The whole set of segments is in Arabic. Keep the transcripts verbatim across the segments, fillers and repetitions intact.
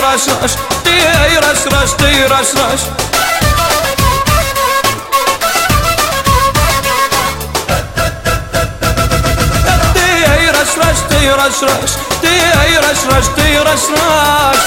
رشرش دي رشرش دي رشرش دي رشرش دي رشرش دي رشرش دي رشرش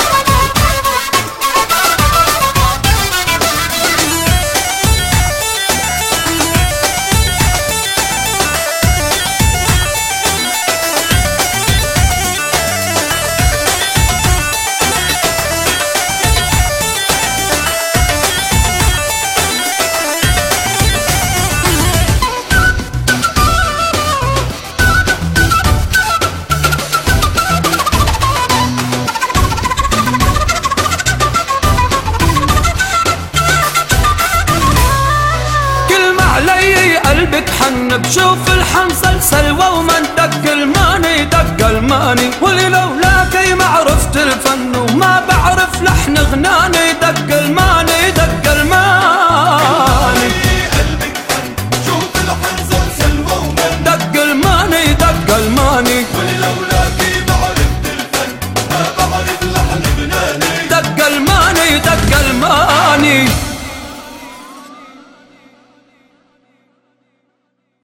قلبك حن بشوف الحنصل سلوى ومن دق الماني دق الماني واللي لولاكي ما عرفت الفن وما بعرف لحن غناني دق الماني دق الماني قلبك حن بشوف الحنصل سلوى ومن دق الماني دق الماني واللي لولاكي ما عرفت الفن ما بعرف لحن غناني دق الماني دق الماني